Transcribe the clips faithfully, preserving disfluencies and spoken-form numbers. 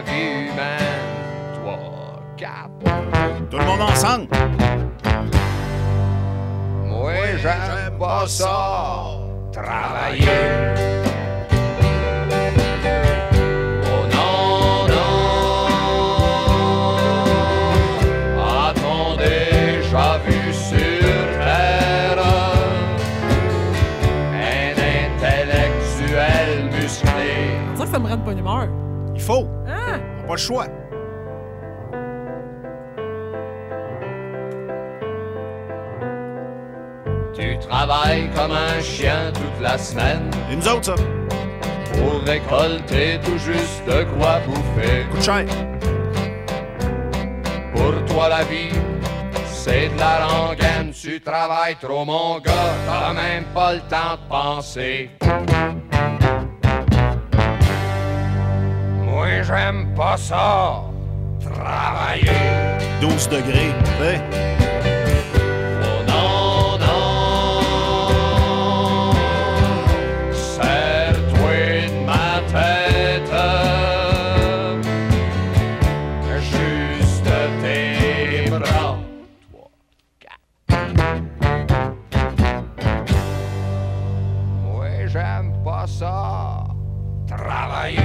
vie humaine. Trois, quatre. Tout le monde ensemble. Moi, j'aime pas ça, travailler. Oh non, non. A-t-on déjà vu sur Terre un intellectuel musclé? Ça, ça me rend de bonne humeur. Il faut. Hein? On n'a pas le choix. Tu travailles comme un chien toute la semaine. Et nous autres, ça. Pour récolter tout juste de quoi bouffer. Coûte cher. Pour toi la vie, c'est de la rengaine. Tu travailles trop mon gars, t'as même pas le temps de penser. Moi j'aime pas ça, travailler. douze degrés, tu sais. Oh non, non, serre-toi de ma tête, juste tes bras. Trois, quatre. Moi j'aime pas ça, travailler.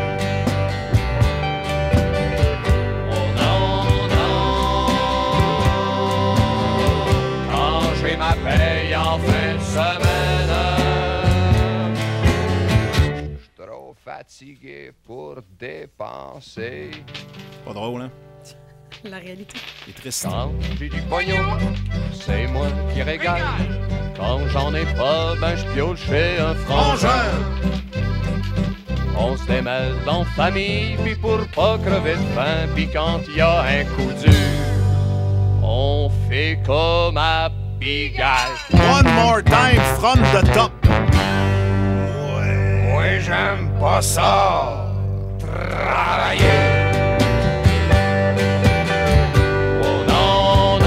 Ma paye en fin de semaine. J'suis trop fatigué pour dépenser. Pas drôle, hein? La réalité. C'est triste. Quand j'ai du pognon, c'est moi qui régale. Quand j'en ai pas, ben je pioche chez un frangin. On se démêle dans famille, puis pour pas crever de faim, puis quand y a un coup dur, on fait comme à Pigalle. One more time from the top. Ouais. Moi, j'aime pas ça. Travailler. Oh non,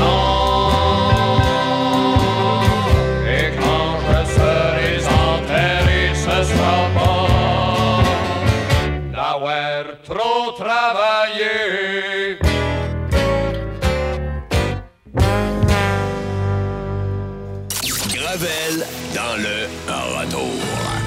non. Et quand je serai enterré, ce sera pas d'avoir trop travaillé. Gravel dans le retour.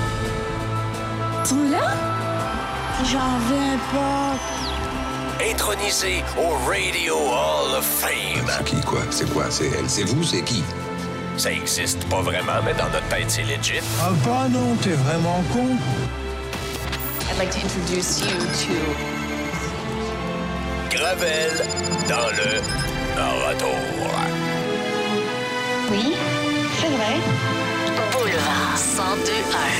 Tu l'as? J'en viens pas. Intronisé au Radio Hall of Fame. C'est qui, quoi? C'est quoi? C'est elle? C'est vous? C'est qui? Ça existe pas vraiment, mais dans notre tête, c'est legit. Ah bah non, t'es vraiment con. I'd like to introduce you to... Gravel dans le retour. Oui, c'est vrai. Boulevard cent deux un.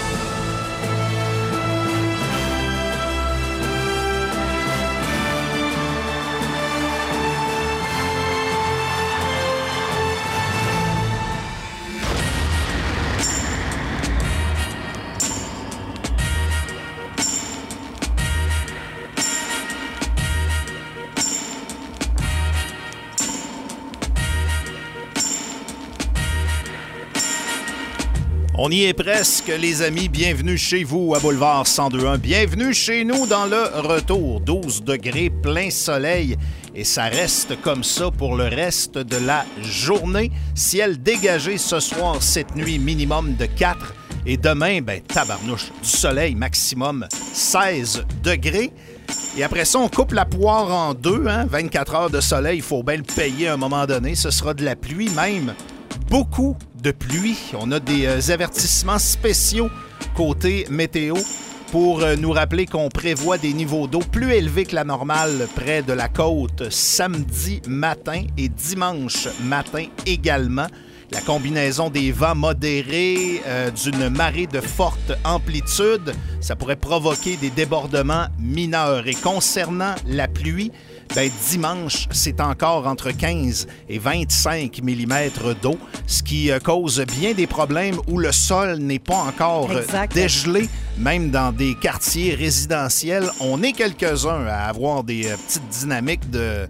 On y est presque, les amis. Bienvenue chez vous à Boulevard cent deux un. Bienvenue chez nous dans le retour. douze degrés, plein soleil. Et ça reste comme ça pour le reste de la journée. Ciel dégagé ce soir, cette nuit, minimum de quatre. Et demain, ben tabarnouche, du soleil, maximum seize degrés. Et après ça, on coupe la poire en deux. Hein? vingt-quatre heures de soleil, il faut bien le payer à un moment donné. Ce sera de la pluie même. Beaucoup de pluie. On a des euh, avertissements spéciaux côté météo pour euh, nous rappeler qu'on prévoit des niveaux d'eau plus élevés que la normale près de la côte samedi matin et dimanche matin également. La combinaison des vents modérés, euh, d'une marée de forte amplitude, ça pourrait provoquer des débordements mineurs. Et concernant la pluie, ben, dimanche, c'est encore entre quinze et vingt-cinq millimètres d'eau, ce qui euh, cause bien des problèmes où le sol n'est pas encore euh, dégelé, même dans des quartiers résidentiels. On est quelques-uns à avoir des euh, petites dynamiques de...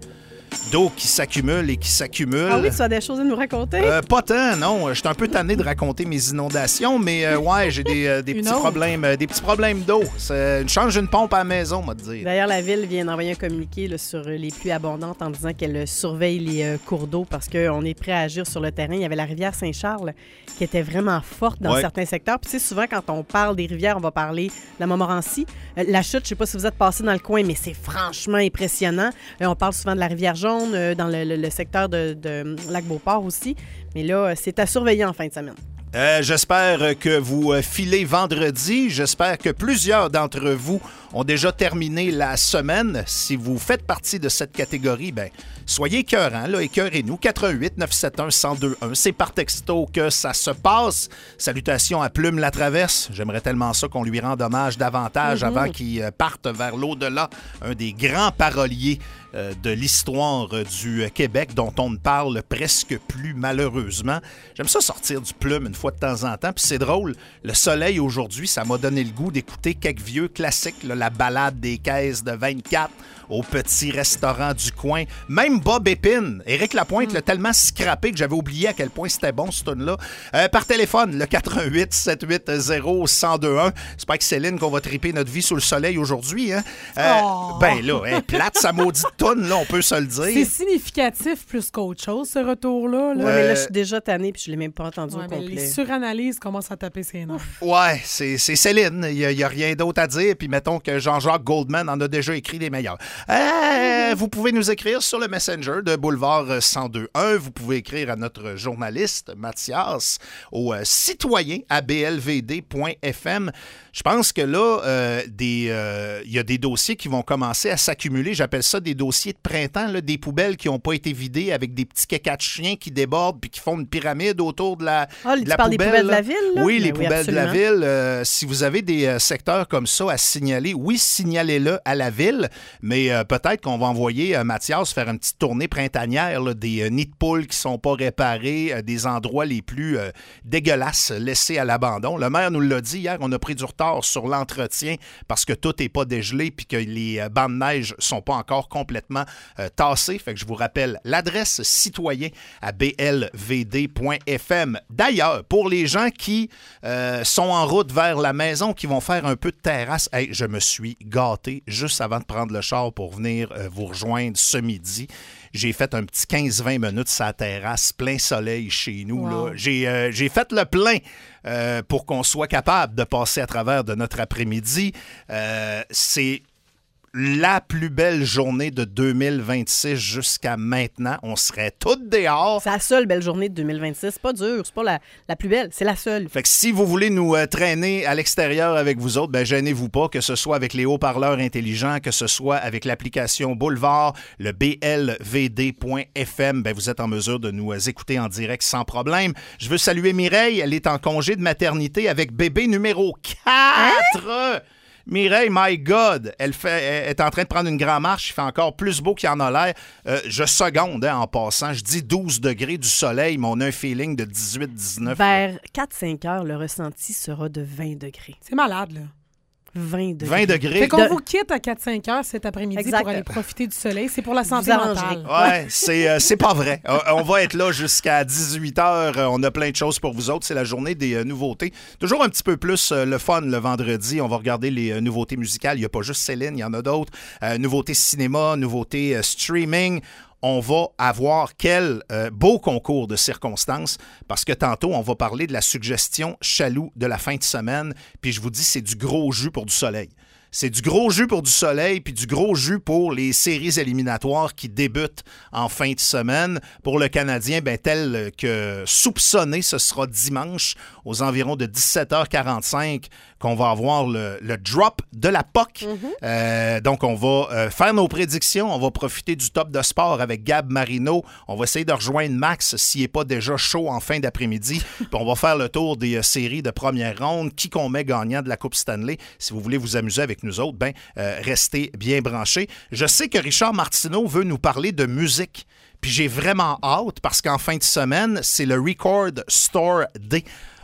d'eau qui s'accumule et qui s'accumule. Ah oui, tu as des choses à nous raconter? Euh, pas tant, non. Je suis un peu tanné de raconter mes inondations, mais euh, ouais, j'ai des, euh, des petits autre. problèmes euh, des petits problèmes d'eau. Ça change une pompe à la maison, on va te dire. D'ailleurs, la Ville vient d'envoyer un communiqué là, sur les pluies abondantes en disant qu'elle surveille les euh, cours d'eau parce qu'on est prêt à agir sur le terrain. Il y avait la rivière Saint-Charles qui était vraiment forte dans ouais. certains secteurs. Puis tu sais, souvent, quand on parle des rivières, on va parler de la Montmorency. Euh, la chute, je sais pas si vous êtes passé dans le coin, mais c'est franchement impressionnant. Euh, on parle souvent de la rivière Jaune, euh, dans le, le, le secteur de, de Lac-Beauport aussi. Mais là, c'est à surveiller en fin de semaine. Euh, j'espère que vous filez vendredi. J'espère que plusieurs d'entre vous ont déjà terminé la semaine. Si vous faites partie de cette catégorie, ben soyez écœurants, là, écœurez-nous. quatre un huit neuf sept un un zéro deux un. C'est par texto que ça se passe. Salutations à Plume la Traverse. J'aimerais tellement ça qu'on lui rende hommage davantage mm-hmm. avant qu'il parte vers l'au-delà. Un des grands paroliers euh, de l'histoire du Québec dont on ne parle presque plus malheureusement. J'aime ça sortir du Plume une fois de temps en temps. Puis c'est drôle, le soleil aujourd'hui, ça m'a donné le goût d'écouter quelques vieux classiques, là, la balade des caisses de vingt-quatre au petit restaurant du coin. Même Bob Épine, Éric Lapointe mm. l'a tellement scrappé que j'avais oublié à quel point c'était bon ce tune-là. Euh, par téléphone, le quatre un huit sept huit zéro un zéro deux un. C'est pas avec Céline qu'on va triper notre vie sous le soleil aujourd'hui. Hein? Euh, oh. Ben là, hein, plate sa maudite toune, là, on peut se le dire. C'est significatif plus qu'autre chose, ce retour-là. Là. Euh... Ouais, mais là, je suis déjà tannée puis je l'ai même pas entendu ouais, au complet. Les suranalyses commencent à taper ses nerfs. Ouais, c'est, c'est Céline. Il n'y a, a rien d'autre à dire. Puis mettons que Jean-Jacques Goldman en a déjà écrit des meilleurs. Euh, vous pouvez nous écrire sur le Messenger de Boulevard cent deux un. Vous pouvez écrire à notre journaliste Mathias au euh, citoyen à b l v d point f m. Je pense que là, euh, des, euh, y a des dossiers qui vont commencer à s'accumuler. J'appelle ça des dossiers de printemps, là, des poubelles qui n'ont pas été vidées avec des petits caca de chiens qui débordent puis qui font une pyramide autour de la, oh, de tu la parles poubelle. des poubelles de la ville? Là? Oui, Mais les oui, poubelles absolument. de la ville. Euh, si vous avez des euh, secteurs comme ça à signaler, oui, signalez-le à la ville, mais euh, peut-être qu'on va envoyer euh, Mathias faire une petite tournée printanière, là, des euh, nids de poules qui ne sont pas réparés, euh, des endroits les plus euh, dégueulasses laissés à l'abandon. Le maire nous l'a dit hier, on a pris du retard sur l'entretien parce que tout n'est pas dégelé puis que les euh, bancs de neige ne sont pas encore complètement euh, tassés. Fait que je vous rappelle l'adresse citoyen à b l v d point f m. D'ailleurs, pour les gens qui euh, sont en route vers la maison, qui vont faire un peu de terrasse, hey, je me suis gâté juste avant de prendre le char pour venir euh, vous rejoindre ce midi. J'ai fait un petit quinze vingt minutes sur la terrasse, plein soleil chez nous. Wow. Là. J'ai, euh, j'ai fait le plein euh, pour qu'on soit capable de passer à travers de notre après-midi. Euh, c'est la plus belle journée de deux mille vingt-six jusqu'à maintenant. On serait toutes dehors. C'est la seule belle journée de deux mille vingt-six. C'est pas dur, c'est pas la, la plus belle, c'est la seule. Fait que si vous voulez nous euh, traîner à l'extérieur avec vous autres, ben gênez-vous pas, que ce soit avec les haut-parleurs intelligents, que ce soit avec l'application Boulevard, le b l v d point f m, ben vous êtes en mesure de nous euh, écouter en direct sans problème. Je veux saluer Mireille, elle est en congé de maternité avec bébé numéro quatre. Hein? Mireille, my God, elle, fait, elle est en train de prendre une grande marche. Il fait encore plus beau qu'il en a l'air. Euh, je seconde hein, en passant. Je dis douze degrés du soleil, mais on a un feeling de dix-huit dix-neuf. Vers quatre cinq heures, le ressenti sera de vingt degrés. C'est malade, là. vingt degrés. vingt degrés. Fait qu'on De... vous quitte à quatre cinq heures cet après-midi exact. Pour aller profiter du soleil. C'est pour la santé Vous arrangerez. mentale. Ouais, c'est, euh, c'est pas vrai. Euh, on va être là jusqu'à dix-huit heures. Euh, on a plein de choses pour vous autres. C'est la journée des euh, nouveautés. Toujours un petit peu plus euh, le fun le vendredi. On va regarder les euh, nouveautés musicales. Il n'y a pas juste Céline, il y en a d'autres. Euh, nouveautés cinéma, nouveautés euh, streaming. On va avoir quel euh, beau concours de circonstances parce que tantôt, on va parler de la suggestion chaloux de la fin de semaine. Puis je vous dis, c'est du gros jus pour du soleil. C'est du gros jus pour du soleil puis du gros jus pour les séries éliminatoires qui débutent en fin de semaine. Pour le Canadien, ben, tel que soupçonné, ce sera dimanche aux environs de dix-sept heures quarante-cinq qu'on va avoir le, le drop de la P O C. Mm-hmm. Euh, donc, on va euh, faire nos prédictions. On va profiter du top de sport avec Gab Marino. On va essayer de rejoindre Max s'il n'est pas déjà chaud en fin d'après-midi. Puis on va faire le tour des euh, séries de première ronde. Qui qu'on met gagnant de la Coupe Stanley. Si vous voulez vous amuser avec nous autres, ben, euh, restez bien branchés. Je sais que Richard Martineau veut nous parler de musique. Puis j'ai vraiment hâte parce qu'en fin de semaine, c'est le Record Store Day.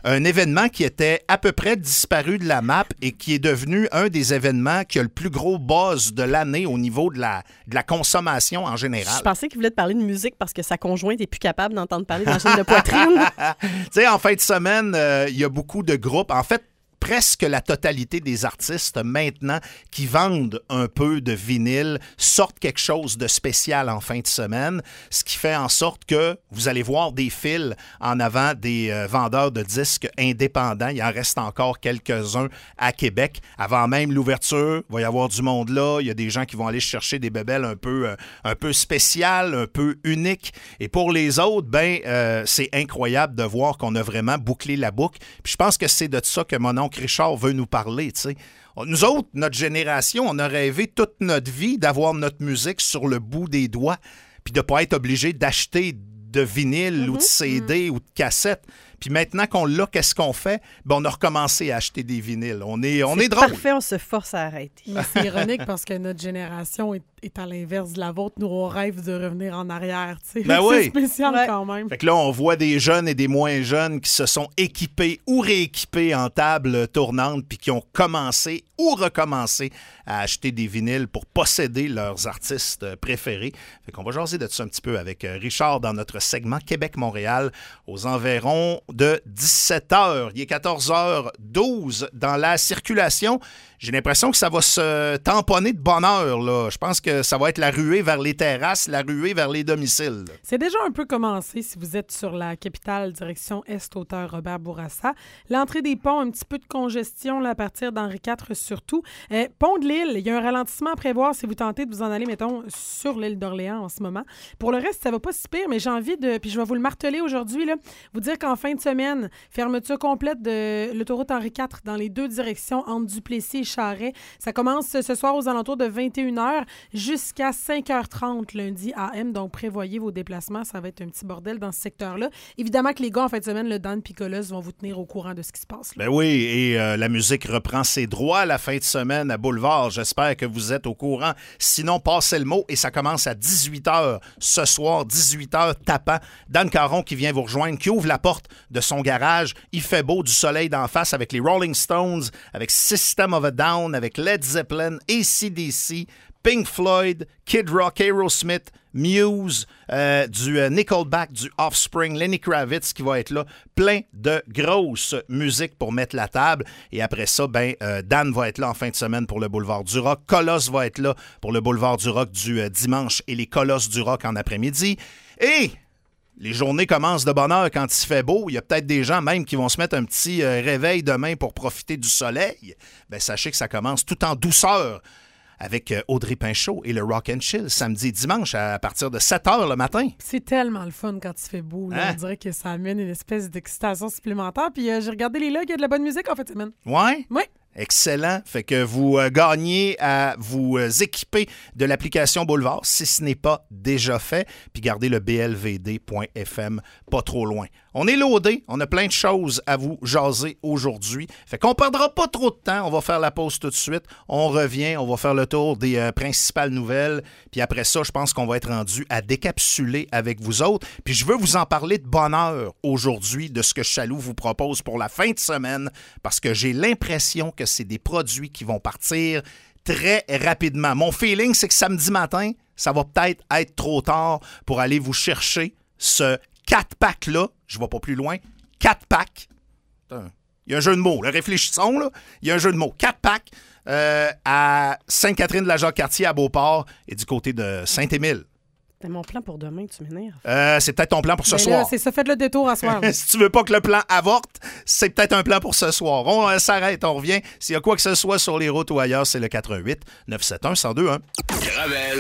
un événement qui était à peu près disparu de la map et qui est devenu un des événements qui a le plus gros buzz de l'année au niveau de la, de la consommation en général. Je pensais qu'il voulait te parler de musique parce que sa conjointe n'est plus capable d'entendre parler d'angine de poitrine. Tu sais, en fin de semaine, euh, il y a beaucoup de groupes. En fait, presque la totalité des artistes maintenant qui vendent un peu de vinyle sortent quelque chose de spécial en fin de semaine, ce qui fait en sorte que vous allez voir des files en avant des euh, vendeurs de disques indépendants. Il en reste encore quelques-uns à Québec. Avant même l'ouverture, il va y avoir du monde là. Il y a des gens qui vont aller chercher des bébelles un peu, euh, un peu spéciales, un peu uniques. Et pour les autres, ben euh, c'est incroyable de voir qu'on a vraiment bouclé la boucle. Puis je pense que c'est de ça que mon oncle Richard veut nous parler, tu sais. Nous autres, notre génération, on a rêvé toute notre vie d'avoir notre musique sur le bout des doigts puis de ne pas être obligé d'acheter de vinyle mm-hmm. ou de C D mm-hmm. ou de cassette. Puis maintenant qu'on l'a, qu'est-ce qu'on fait? Ben, on a recommencé à acheter des vinyles. On est, on est, est drôle. Parfait, on se force à arrêter. Mais c'est ironique parce que notre génération est, est à l'inverse de la vôtre. Nous, on rêve de revenir en arrière. Tu sais. Ben c'est oui. spécial ouais. quand même. Fait que là, on voit des jeunes et des moins jeunes qui se sont équipés ou rééquipés en table tournante puis qui ont commencé ou recommencé à acheter des vinyles pour posséder leurs artistes préférés. Fait qu'on va jaser de ça un petit peu avec Richard dans notre segment Québec-Montréal aux environs de dix-sept heures. Il est quatorze heures douze dans la circulation. J'ai l'impression que ça va se tamponner de bonne heure, là. Je pense que ça va être la ruée vers les terrasses, la ruée vers les domiciles. C'est déjà un peu commencé si vous êtes sur la capitale, direction Est, hauteur Robert Bourassa. L'entrée des ponts, un petit peu de congestion là, à partir d'Henri quatre surtout. Euh, pont de l'île, il y a un ralentissement à prévoir si vous tentez de vous en aller, mettons, sur l'île d'Orléans en ce moment. Pour le reste, ça va pas si pire, mais j'ai envie de, puis je vais vous le marteler aujourd'hui, là, vous dire qu'en fin de semaine, fermeture complète de l'autoroute Henri quatre dans les deux directions entre Duplessis et Charret. Ça commence ce soir aux alentours de vingt et une heures jusqu'à cinq heures trente lundi A M. Donc, prévoyez vos déplacements. Ça va être un petit bordel dans ce secteur-là. Évidemment que les gars, en fin de semaine, le Dan Picolos vont vous tenir au courant de ce qui se passe. Là. Ben oui, et euh, la musique reprend ses droits la fin de semaine à Boulevard. J'espère que vous êtes au courant. Sinon, passez le mot et ça commence à dix-huit heures ce soir, dix-huit heures tapant. Dan Caron qui vient vous rejoindre, qui ouvre la porte de son garage. Il fait beau, du soleil d'en face avec les Rolling Stones, avec System of a Down, avec Led Zeppelin, A C D C, Pink Floyd, Kid Rock, Aerosmith, Muse, euh, du euh, Nickelback, du Offspring, Lenny Kravitz qui va être là. Plein de grosses musiques pour mettre la table. Et après ça, ben euh, Dan va être là en fin de semaine pour le Boulevard du Rock. Colosse va être là pour le Boulevard du Rock du euh, dimanche et les Colosses du Rock en après-midi. Et les journées commencent de bonne heure quand il fait beau. Il y a peut-être des gens même qui vont se mettre un petit euh, réveil demain pour profiter du soleil. Ben, sachez que ça commence tout en douceur avec euh, Audrey Pinchot et le Rock and Chill samedi et dimanche à partir de sept heures le matin. C'est tellement le fun quand il fait beau. Là. Hein? On dirait que ça amène une espèce d'excitation supplémentaire. Puis euh, j'ai regardé les logs, il y a de la bonne musique en fait semaine. Ouais? Oui. Excellent. Fait que vous euh, gagnez à vous euh, équiper de l'application Boulevard si ce n'est pas déjà fait. Puis gardez le b l v d point f m pas trop loin. On est loadé. On a plein de choses à vous jaser aujourd'hui. Fait qu'on perdra pas trop de temps. On va faire la pause tout de suite. On revient. On va faire le tour des euh, principales nouvelles. Puis après ça, je pense qu'on va être rendu à décapsuler avec vous autres. Puis je veux vous en parler de bonne heure aujourd'hui de ce que Chaloux vous propose pour la fin de semaine parce que j'ai l'impression que c'est des produits qui vont partir très rapidement. Mon feeling, c'est que samedi matin, ça va peut-être être trop tard pour aller vous chercher ce quatre pack-là. Je ne vais pas plus loin. quatre packs. Il y a un jeu de mots. Là. Réfléchissons. Là. Il y a un jeu de mots. quatre packs euh, à Sainte-Catherine-de-la-Jacques-Cartier, à Beauport et du côté de Saint-Émile. C'est mon plan pour demain, tu m'énerves. Euh, c'est peut-être ton plan pour ce Mais soir. là, c'est ça, faites le détour à soir. Si tu veux pas que le plan avorte, c'est peut-être un plan pour ce soir. On euh, s'arrête, on revient. S'il y a quoi que ce soit sur les routes ou ailleurs, c'est le quatre un huit neuf sept un un zéro deux un. Gravel.